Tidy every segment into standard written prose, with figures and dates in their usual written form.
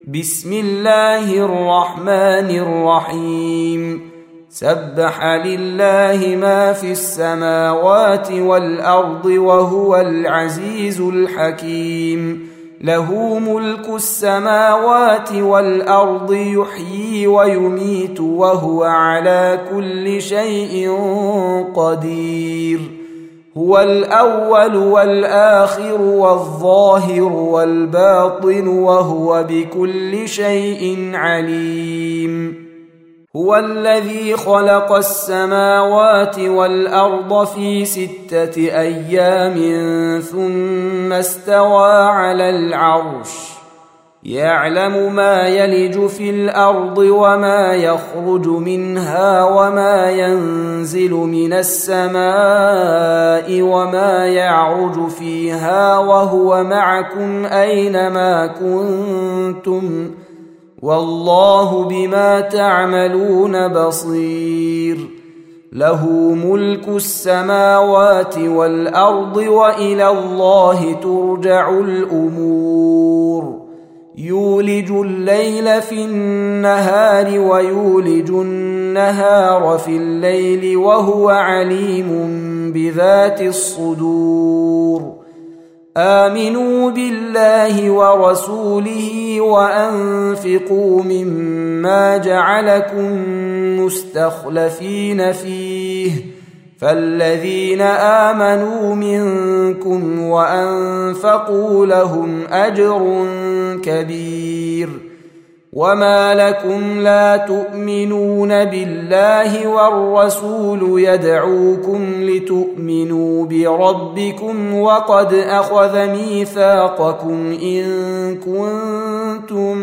بسم الله الرحمن الرحيم سبح لله ما في السماوات والأرض وهو العزيز الحكيم له ملك السماوات والأرض يحيي ويميت وهو على كل شيء قدير هو الأول والآخر والظاهر والباطن وهو بكل شيء عليم هو الذي خلق السماوات والأرض في 6 أيام ثم استوى على العرش يعلم ما يلج في الأرض وما يخرج منها وما ينزل من السماء وما يعرج فيها وهو معكم أينما كنتم والله بما تعملون بصير له ملك السماوات والأرض وإلى الله ترجع الأمور يولج الليل في النهار ويولج النهار في الليل وهو عليم بذات الصدور آمنوا بالله ورسوله وأنفقوا مما جعلكم مستخلفين فيه فالذين آمنوا منكم وأنفقوا لهم أجر كبير وما لكم لا تؤمنون بالله والرسول يدعوكم لتؤمنوا بربكم وقد أخذ ميثاقكم إن كنتم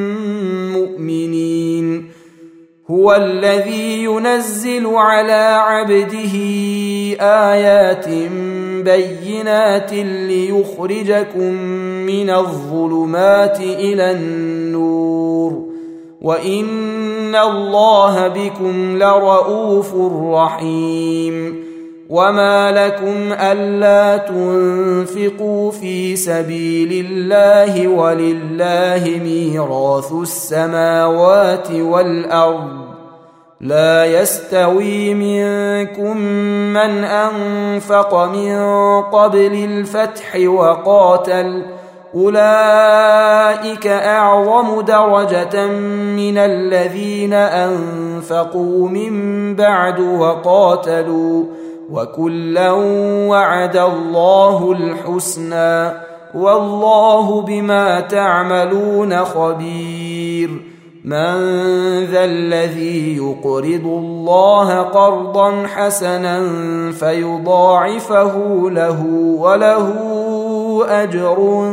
مؤمنين هو الذي ينزل على عبده آيات بينات ليخرجكم من الظلمات إلى النور وإن الله بكم لرؤوف رحيم وما لكم ألا تنفقوا في سبيل الله ولله ميراث السماوات والأرض لا يستوي منكم من أنفق من قبل الفتح وقاتل أولئك أعظم درجة من الذين أنفقوا من بعد وقاتلوا وكلا وعد الله الحسنى والله بما تعملون خبير من ذا الذي يقرض الله قرضا حسنا فيضاعفه له وله أجر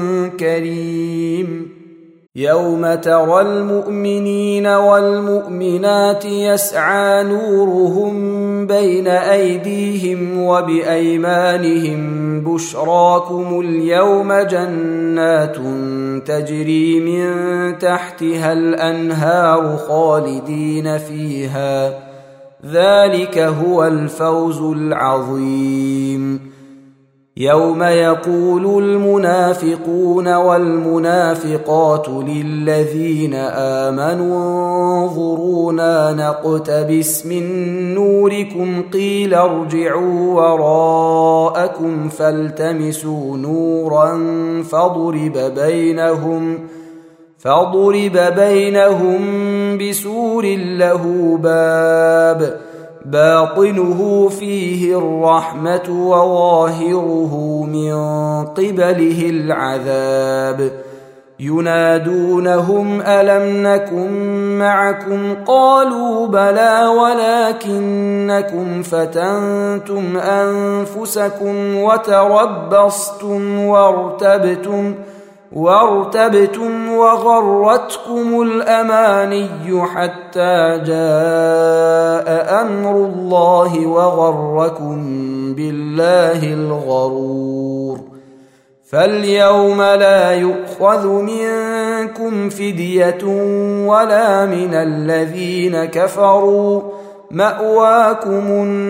كريم يوم ترى المؤمنين والمؤمنات يسعى نورهم بين أيديهم وبأيمانهم بشراكم اليوم جنات تجري من تحتها الأنهار خالدين فيها ذلك هو الفوز العظيم يوم يقول المنافقون والمنافقات للذين آمنوا انظرونا نقتبس من نوركم قيل ارجعوا وراءكم فالتمسوا نورا فضرب بينهم بسور له باب باطنه فيه الرحمة وظاهره من قبله العذاب ينادونهم ألم نكن معكم قالوا بلى ولكنكم فتنتم أنفسكم وتربصتم وارتبتم وغرتكم الأماني حتى جاء أمر الله وغركم بالله الغرور فاليوم لا يؤخذ منكم فدية ولا من الذين كفروا مأواكم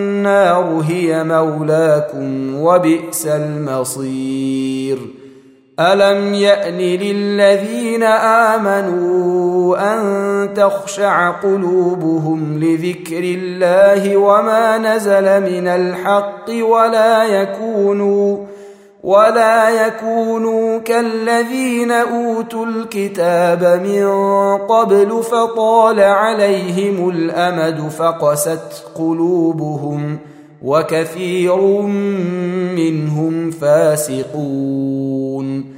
النار هي مولاكم وبئس المصير ألم يأن للذين آمنوا أن تخشع قلوبهم لذكر الله وما نزل من الحق ولا يكونوا كالذين أوتوا الكتاب من قبل فطال عليهم الأمد فقست قلوبهم وكثير منهم فاسقون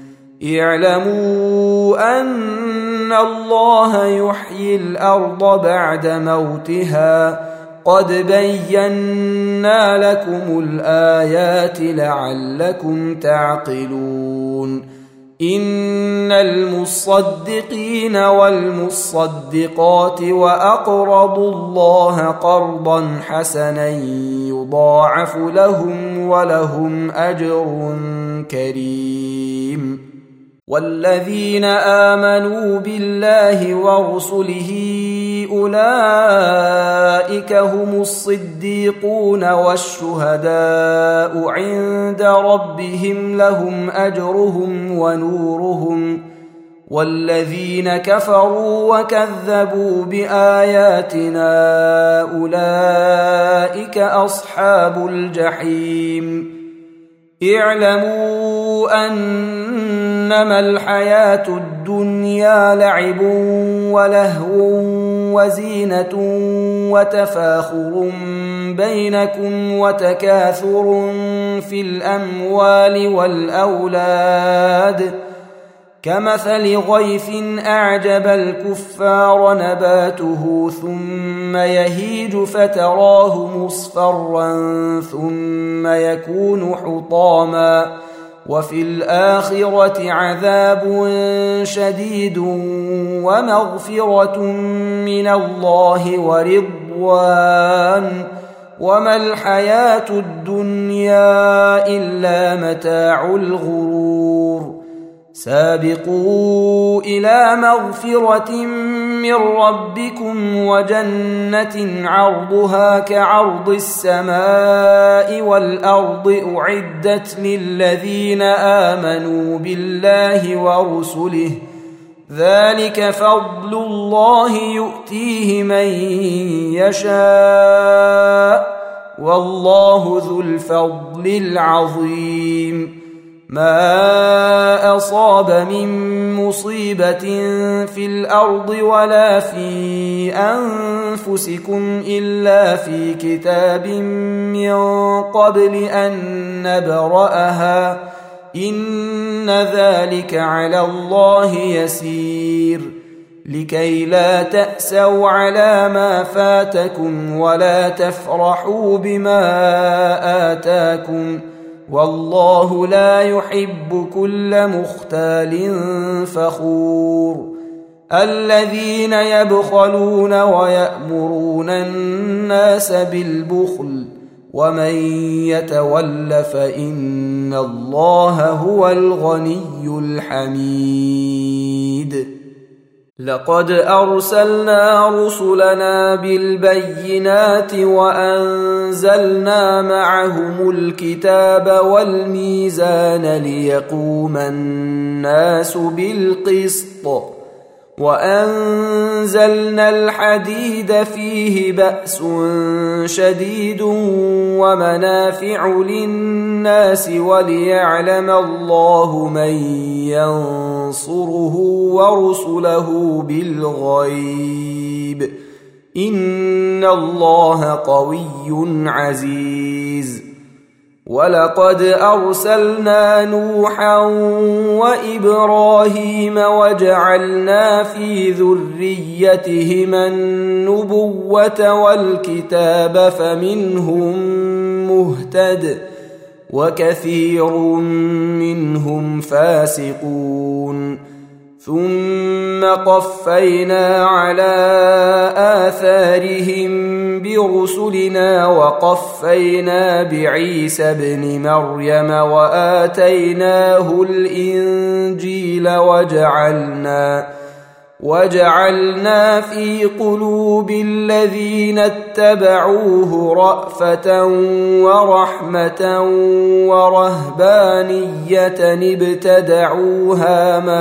اعلموا أن الله يحيي الأرض بعد موتها قد بينا لكم الآيات لعلكم تعقلون إن المصدقين والمصدقات وأقرضوا الله قرضا حسنا يضاعف لهم ولهم أجر كريم والذين آمنوا بالله ورسله أولئك هم الصديقون والشهداء عند ربهم لهم أجرهم ونورهم والذين كفروا وكذبوا بآياتنا أولئك أصحاب الجحيم اعلموا أنما الحياة الدنيا لعب ولهو وزينة وتفاخر بينكم وتكاثر في الأموال والأولاد كمثل غيث أعجب الكفار نباته ثم يهيج فتراه مصفرا ثم يكون حطاما وفي الآخرة عذاب شديد ومغفرة من الله ورضوان وما الحياة الدنيا إلا متاع الغرور سابقوا إلى مغفرة من ربكم وجنة عرضها كعرض السماء والأرض أعدت للذين آمنوا بالله ورسله ذلك فضل الله يؤتيه من يشاء والله ذو الفضل العظيم ما أصاب من مصيبة في الأرض ولا في أنفسكم إلا في كتاب من قبل أن نبرأها إن ذلك على الله يسير لكي لا تأسوا على ما فاتكم ولا تفرحوا بما آتاكم والله لا يحب كل مختال فخور الذين يبخلون ويأمرون الناس بالبخل ومن يتول فإن الله هو الغني الحميد لقد أرسلنا رسلنا بالبينات وأنزلنا معهم الكتاب والميزان ليقوم الناس بالقسط وأنزلنا الحديد فيه بأس شديد ومنافع للناس وليعلم الله من ينصره ورسله بالغيب إن الله قوي عزيز ولقد أرسلنا نوحا وإبراهيم وجعلنا في ذريتهما النبوة والكتاب فمنهم مهتد وكثير منهم فاسقون ثم قفينا على آثارهم برسلنا وقفينا بعيسى ابن مريم وجعلنا في قلوب الذين اتبعوه رأفة ورحمة ورهبانية ابتدعوها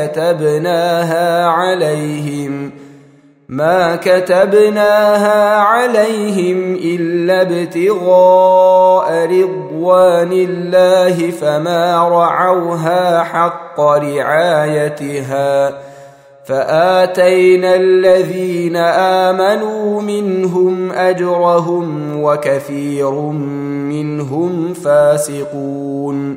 ما كتبناها عليهم إلا ابتغاء رضوان الله فما رعوها حق رعايتها فآتينا الذين آمنوا منهم أجرهم وكثير منهم فاسقون.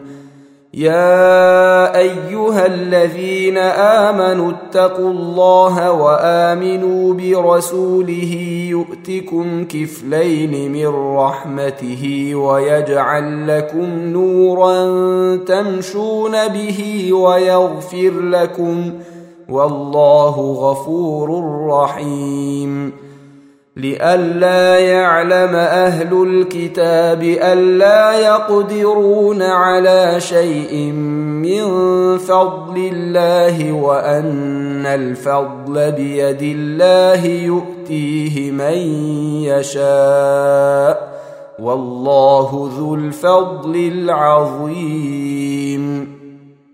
يا أيها الذين آمنوا اتقوا الله وآمنوا برسوله يؤتكم كفلين من رحمته ويجعل لكم نورا تمشون به ويغفر لكم والله غفور رحيم. لئلا يعلم أهل الكتاب ألا يقدرون على شيء من فضل الله وأن الفضل بيد الله يؤتيه من يشاء والله ذو الفضل العظيم.